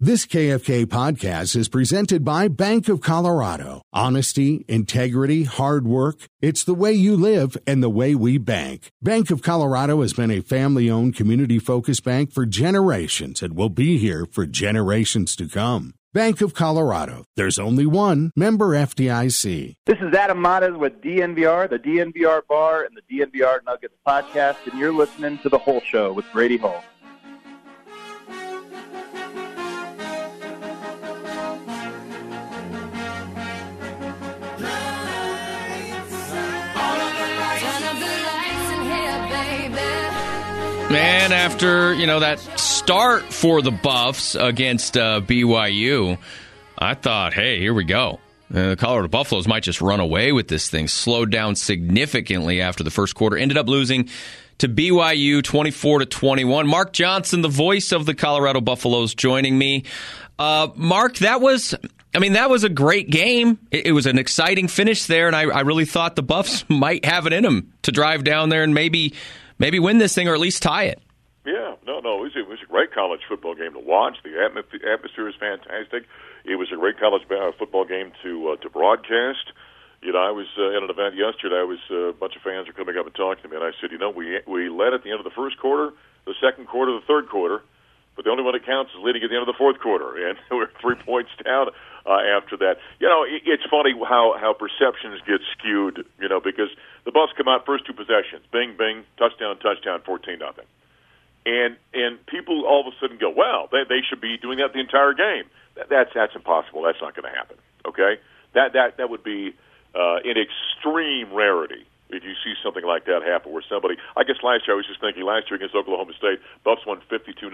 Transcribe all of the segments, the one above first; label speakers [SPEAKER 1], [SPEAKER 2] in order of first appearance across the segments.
[SPEAKER 1] This KFK podcast is presented by Bank of Colorado. Honesty, integrity, hard work. It's the way you live and the way we bank. Bank of Colorado has been a family-owned, community-focused bank for generations and will be here for generations to come. Bank of Colorado. There's only one. Member FDIC.
[SPEAKER 2] This is Adam Matas with DNVR, the DNVR Bar, and the DNVR Nuggets podcast, and you're listening to The Whole Show with Brady Hall.
[SPEAKER 3] Man, after, that start for the Buffs against BYU, I thought, hey, here we go. The Colorado Buffaloes might just run away with this thing. Slowed down significantly after the first quarter. Ended up losing to BYU 24-21. Mark Johnson, the voice of the Colorado Buffaloes, joining me. Mark, that was a great game. It was an exciting finish there, and I really thought the Buffs might have it in them to drive down there and maybe win this thing or at least tie it.
[SPEAKER 4] Yeah, no, it was a great college football game to watch. The atmosphere is fantastic. It was a great college football game to broadcast. I was at an event yesterday. A bunch of fans were coming up and talking to me, and I said, we led at the end of the first quarter, the second quarter, the third quarter, but the only one that counts is leading at the end of the fourth quarter, and we're 3 points down after that. It's funny how perceptions get skewed, because the Buffs come out first two possessions, bing, bing, touchdown, 14-0. And people all of a sudden go, well, they should be doing that the entire game. That's impossible. That's not going to happen, okay? That would be an extreme rarity if you see something like that happen where somebody, I guess last year I was just thinking, last year against Oklahoma State, Buffs won 52-0.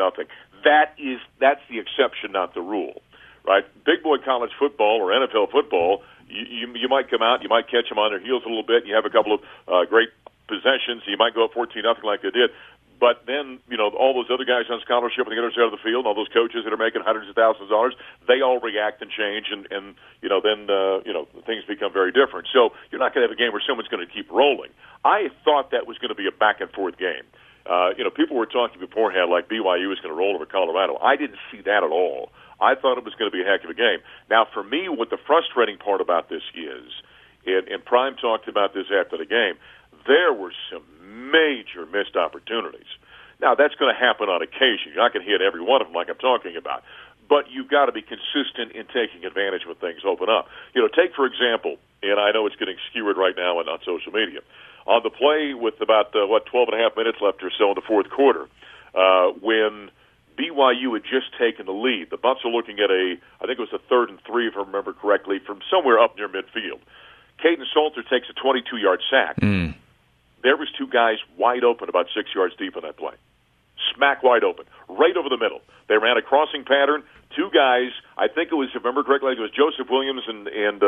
[SPEAKER 4] That's the exception, not the rule, right? Big boy college football or NFL football, you might come out, you might catch them on their heels a little bit, and you have a couple of great possessions, you might go up 14-0 like they did. But then, all those other guys on scholarship on the other side of the field, all those coaches that are making hundreds of thousands of dollars, they all react and change, and then things become very different. So you're not going to have a game where someone's going to keep rolling. I thought that was going to be a back-and-forth game. People were talking beforehand like BYU was going to roll over Colorado. I didn't see that at all. I thought it was going to be a heck of a game. Now, for me, what the frustrating part about this is, and Prime talked about this after the game, there were some major missed opportunities. Now, that's going to happen on occasion. You're not going to hit every one of them like I'm talking about. But you've got to be consistent in taking advantage when things open up. Take, for example, and I know it's getting skewered right now on social media, on the play with about, 12 and a half minutes left or so in the fourth quarter, when BYU had just taken the lead. The Buffs are looking at I think it was a 3rd and 3, if I remember correctly, from somewhere up near midfield. Caden Salter takes a 22-yard sack. There was two guys wide open about 6 yards deep on that play. Smack wide open, right over the middle. They ran a crossing pattern. Two guys, I think it was, if I remember correctly, it was Joseph Williams and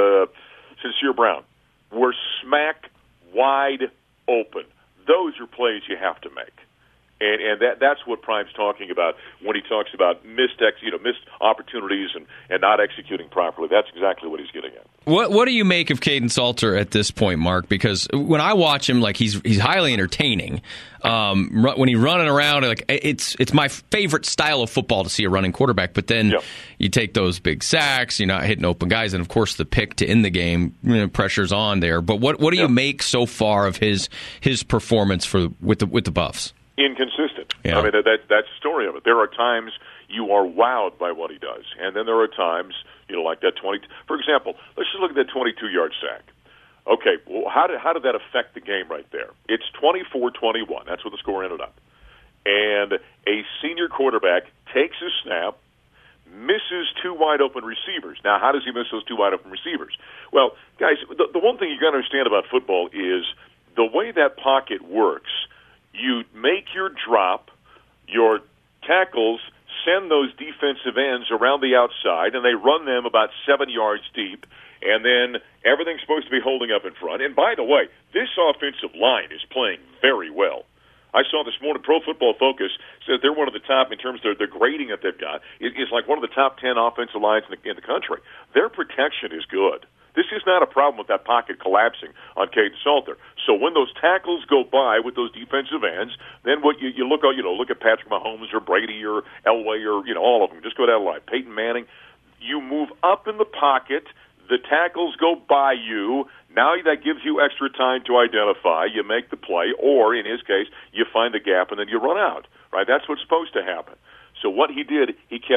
[SPEAKER 4] Sincere Brown, were smack wide open. Those are plays you have to make. And that's what Prime's talking about when he talks about missed opportunities and not executing properly. That's exactly what he's getting at.
[SPEAKER 3] What do you make of Caden Salter at this point, Mark? Because when I watch him, he's highly entertaining. When he's running around, it's my favorite style of football to see a running quarterback. But then you take those big sacks, you're not hitting open guys, and of course the pick to end the game, pressure's on there. But what do you make so far of his performance with the Buffs?
[SPEAKER 4] Inconsistent.
[SPEAKER 3] Yeah.
[SPEAKER 4] I mean, that's the story of it. There are times you are wowed by what he does, and then there are times, like that 20. For example, let's just look at that 22-yard sack. Okay, well, how did that affect the game right there? It's 24-21. That's what the score ended up. And a senior quarterback takes a snap, misses two wide-open receivers. Now, how does he miss those two wide-open receivers? Well, guys, the one thing you got to understand about football is the way that pocket works. You make your drop, your tackles send those defensive ends around the outside, and they run them about 7 yards deep, and then everything's supposed to be holding up in front. And by the way, this offensive line is playing very well. I saw this morning Pro Football Focus says they're one of the top, in terms of the grading that they've got, is like one of the top 10 offensive lines in the country. Their protection is good. This is not a problem with that pocket collapsing on Kaidon Salter. So when those tackles go by with those defensive ends, then what you look at Patrick Mahomes or Brady or Elway or all of them. Just go down the line. Peyton Manning. You move up in the pocket. The tackles go by you. Now that gives you extra time to identify. You make the play, or in his case, you find the gap and then you run out. Right? That's what's supposed to happen. So what he did,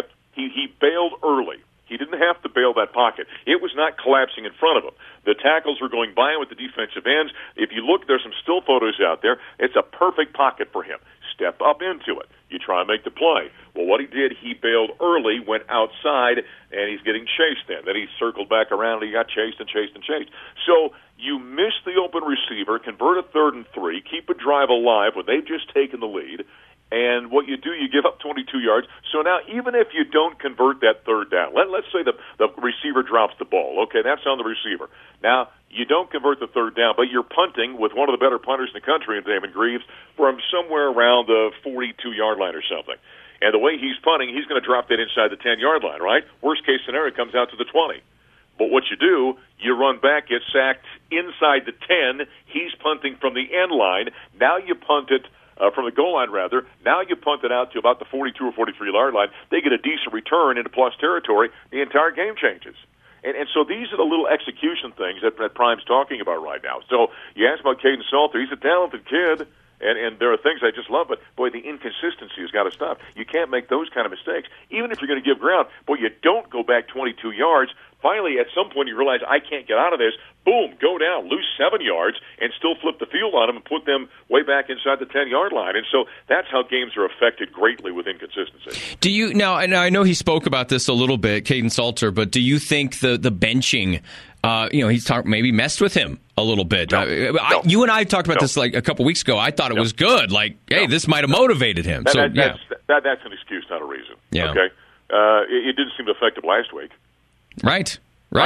[SPEAKER 4] he bailed early. He didn't have to bail that pocket. It was not collapsing in front of him. The tackles were going by him with the defensive ends. If you look, there's some still photos out there. It's a perfect pocket for him. Step up into it. You try and make the play. Well, what he did, he bailed early, went outside, and he's getting chased then. Then he circled back around, and he got chased and chased and chased. So you miss the open receiver, convert a 3rd and 3, keep a drive alive when they've just taken the lead, and what you do, you give up 22 yards. So now, even if you don't convert that 3rd down, let's say the receiver drops the ball. Okay, that's on the receiver. Now, you don't convert the 3rd down, but you're punting with one of the better punters in the country, Damon Greaves, from somewhere around the 42-yard line or something. And the way he's punting, he's going to drop that inside the 10-yard line, right? Worst-case scenario comes out to the 20. But what you do, you run back, get sacked inside the 10. He's punting from the end line. Now you punt it from the goal line, rather. Now you punt it out to about the 42 or 43-yard line. They get a decent return into plus territory. The entire game changes. And so these are the little execution things that Prime's talking about right now. So you ask about Kaidon Salter. He's a talented kid, and there are things I just love, but, boy, the inconsistency has got to stop. You can't make those kind of mistakes. Even if you're going to give ground, boy, you don't go back 22 yards. Finally, at some point, you realize, I can't get out of this. Boom, go down, lose 7 yards, and still flip the field on them and put them way back inside the 10-yard line. And so that's how games are affected greatly with inconsistency.
[SPEAKER 3] Do you now? And I know he spoke about this a little bit, Kaidon Salter, but do you think the benching? He's maybe messed with him a little bit.
[SPEAKER 4] No.
[SPEAKER 3] You and I talked about this like a couple weeks ago. I thought it was good. Like, hey, this might have motivated him.
[SPEAKER 4] That's an excuse, not a reason.
[SPEAKER 3] Yeah.
[SPEAKER 4] Okay. It didn't seem to affect him last week.
[SPEAKER 3] Right.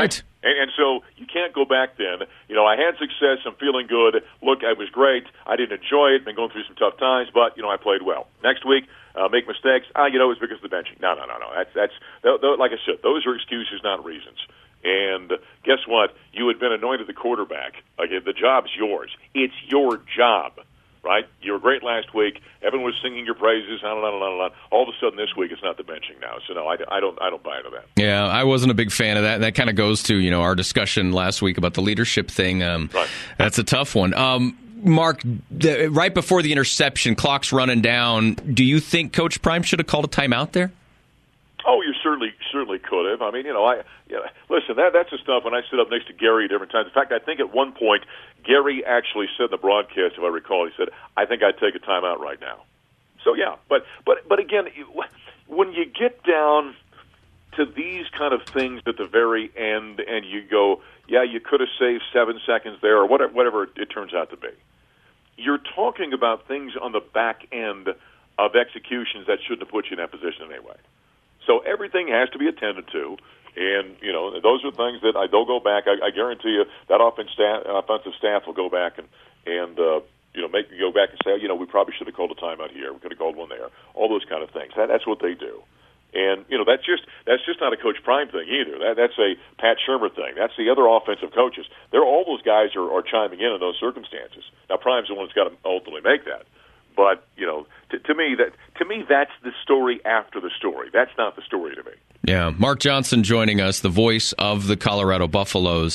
[SPEAKER 4] And so you can't go back then. I had success. I'm feeling good. Look, I was great. I didn't enjoy it. Been going through some tough times, but, I played well. Next week, make mistakes. It's because of the benching. No. That's like I said, those are excuses, not reasons. And guess what? You had been anointed the quarterback. Okay, the job's yours. It's your job. Right? You were great last week. Everyone was singing your praises. All of a sudden this week it's not the benching now. So no, I don't buy into that.
[SPEAKER 3] Yeah, I wasn't a big fan of that. That kind of goes to our discussion last week about the leadership thing.
[SPEAKER 4] Right.
[SPEAKER 3] That's a tough one. Mark, right before the interception, clock's running down. Do you think Coach Prime should have called a timeout there?
[SPEAKER 4] Oh, you certainly could have. I mean, listen, that's the stuff when I sit up next to Gary at different times. In fact, I think at one point Gary actually said in the broadcast, if I recall, he said, "I think I'd take a timeout right now." So yeah, but again, when you get down to these kind of things at the very end, and you go, "Yeah, you could have saved 7 seconds there," or whatever it turns out to be, you're talking about things on the back end of executions that shouldn't have put you in that position anyway. So everything has to be attended to, and those are things that they'll go back. I guarantee you that offensive staff will go back and make me go back and say, we probably should have called a timeout here. We could have called one there. All those kind of things. That's what they do, and that's just not a Coach Prime thing either. That's a Pat Shurmur thing. That's the other offensive coaches. All those guys are chiming in those circumstances. Now Prime's the one that's got to ultimately make that. But to me, that's the story after the story. That's not the story to me.
[SPEAKER 3] Yeah, Mark Johnson joining us, the voice of the Colorado Buffaloes.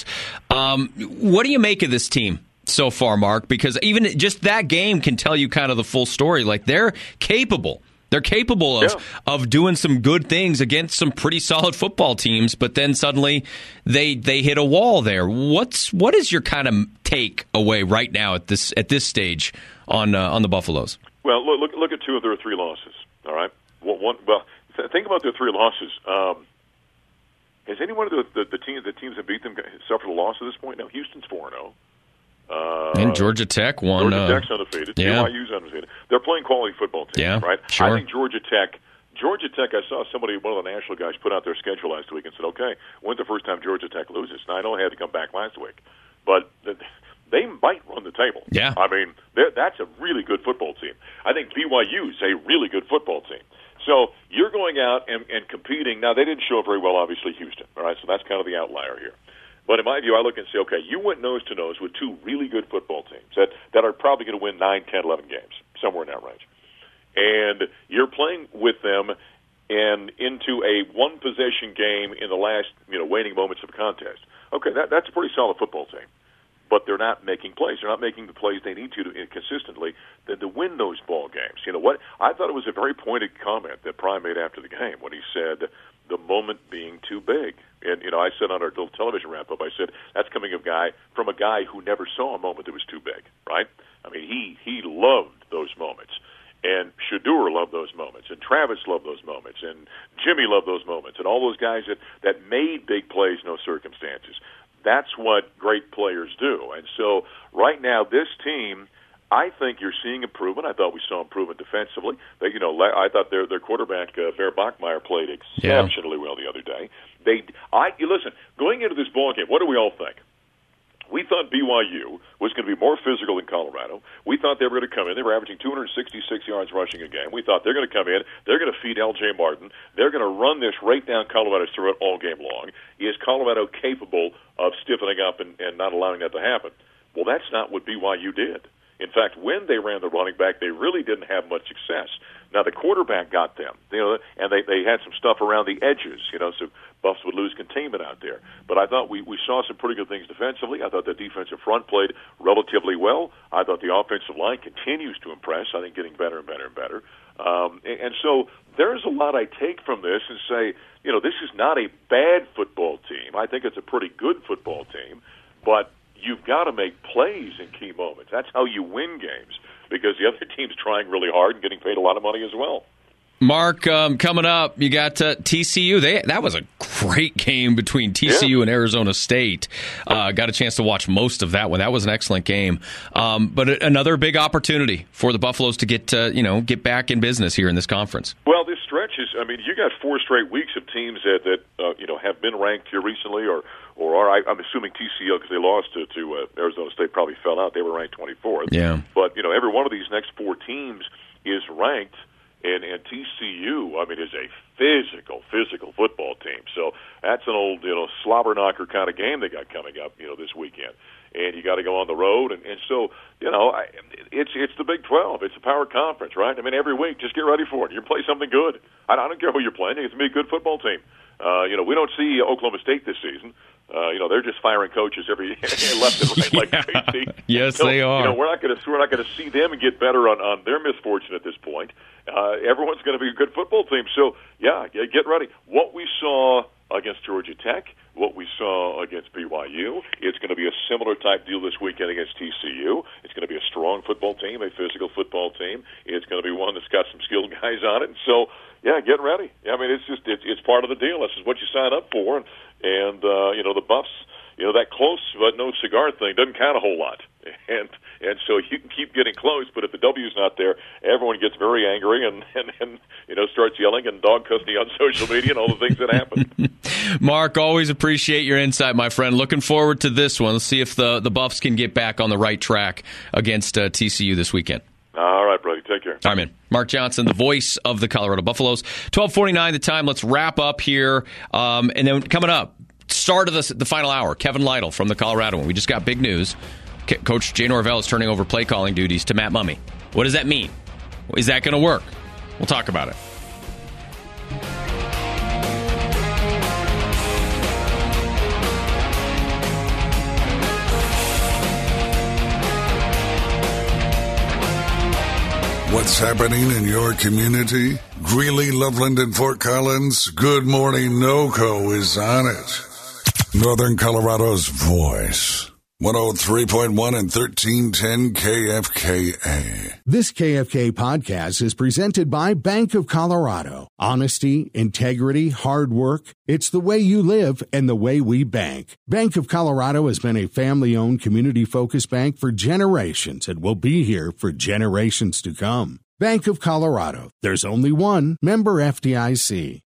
[SPEAKER 3] What do you make of this team so far, Mark? Because even just that game can tell you kind of the full story. Like, they're capable. They're capable of doing some good things against some pretty solid football teams, but then suddenly they hit a wall there. What is your kind of take away right now at this stage on the Buffaloes?
[SPEAKER 4] Well, look at 2 of their 3 losses. All right. Think about their 3 losses. Has any one of the teams that beat them suffered a loss at this point? No. Houston's 4-0.
[SPEAKER 3] And Georgia Tech won.
[SPEAKER 4] Georgia Tech's undefeated.
[SPEAKER 3] Yeah.
[SPEAKER 4] BYU's undefeated. They're playing quality football teams,
[SPEAKER 3] yeah,
[SPEAKER 4] right?
[SPEAKER 3] Sure.
[SPEAKER 4] I think Georgia Tech, I saw one of the national guys put out their schedule last week and said, okay, when's the first time Georgia Tech loses? Now, I know they had to come back last week, but they might run the table.
[SPEAKER 3] Yeah.
[SPEAKER 4] I mean, that's a really good football team. I think BYU's a really good football team. So you're going out and competing. Now, they didn't show very well, obviously, Houston. All right, so that's kind of the outlier here. But in my view, I look and say, okay, you went nose-to-nose with two really good football teams that are probably going to win 9, 10, 11 games, somewhere in that range. And you're playing with them and into a one-possession game in the last, waning moments of a contest. Okay, that's a pretty solid football team. But they're not making plays. They're not making the plays they need to consistently to win those ball games. You know what? I thought it was a very pointed comment that Prime made after the game when he said the moment being too big. And, I said on our little television wrap-up, I said, that's coming from a guy who never saw a moment that was too big, right? I mean, he loved those moments. And Shedeur loved those moments, and Travis loved those moments, and Jimmy loved those moments, and all those guys that made big plays, no circumstances. That's what great players do. And so right now, this team, I think you're seeing improvement. I thought we saw improvement defensively. I thought their quarterback, Bear Bachmeier, played exceptionally well the other day. Listen, going into this ball game, what do we all think? We thought BYU was going to be more physical than Colorado. We thought they were going to come in. They were averaging 266 yards rushing a game. We thought they're going to come in. They're going to feed L.J. Martin. They're going to run this right down Colorado's throat all game long. Is Colorado capable of stiffening up and not allowing that to happen? Well, that's not what BYU did. In fact, when they ran the running back, they really didn't have much success. Now, the quarterback got them, and they had some stuff around the edges, so Buffs would lose containment out there. But I thought we saw some pretty good things defensively. I thought the defensive front played relatively well. I thought the offensive line continues to impress, I think getting better and better and better. And so there's a lot I take from this and say, this is not a bad football team. I think it's a pretty good football team, but you've got to make plays in key moments. That's how you win games, because the other team's trying really hard and getting paid a lot of money as well.
[SPEAKER 3] Mark, coming up, you got TCU. That was a great game between TCU and Arizona State. Got a chance to watch most of that one. That was an excellent game. But another big opportunity for the Buffaloes to get back in business here in this conference.
[SPEAKER 4] Well, this stretch is, you got 4 straight weeks of teams that have been ranked here recently or are, I'm assuming TCU, because they lost to Arizona State, probably fell out. They were ranked 24th.
[SPEAKER 3] Yeah.
[SPEAKER 4] But, every one of these next 4 teams is ranked. And TCU, is a physical football team. So that's an old, slobber knocker kind of game they got coming up, this weekend. And you got to go on the road, and so it's the Big 12. It's a power conference, right? Every week, just get ready for it. You play something good. I don't care who you're playing. It's going to be a good football team. We don't see Oklahoma State this season. They're just firing coaches every left and right like crazy.
[SPEAKER 3] Yes, they are.
[SPEAKER 4] We're not going to see them and get better on their misfortune at this point. Everyone's going to be a good football team. So get ready. What we saw against Georgia Tech, what we saw against BYU, it's going to be a similar type deal this weekend against TCU. It's going to be a strong football team, a physical football team. It's going to be one that's got some skilled guys on it. And so, get ready. It's part of the deal. This is what you sign up for. And the Buffs, that close but no cigar thing doesn't count a whole lot. And so you can keep getting close, but if the W's not there, everyone gets very angry and starts yelling and dog cussing on social media and all the things that happen.
[SPEAKER 3] Mark, always appreciate your insight, my friend. Looking forward to this one. Let's see if the Buffs can get back on the right track against TCU this weekend.
[SPEAKER 4] All right, buddy. Take care.
[SPEAKER 3] All right, man. Mark Johnson, the voice of the Colorado Buffaloes. 12:49 the time. Let's wrap up here. And then coming up, start of the final hour, Kevin Lytle from the Colorado one. We just got big news. Coach Jay Norvell is turning over play calling duties to Matt Mumme. What does that mean? Is that going to work? We'll talk about it.
[SPEAKER 5] What's happening in your community? Greeley, Loveland, and Fort Collins? Good Morning NoCo is on it. Northern Colorado's voice. 103.1 and 1310 KFKA.
[SPEAKER 1] This KFK podcast is presented by Bank of Colorado. Honesty, integrity, hard work. It's the way you live and the way we bank. Bank of Colorado has been a family-owned, community-focused bank for generations and will be here for generations to come. Bank of Colorado. There's only one. Member FDIC.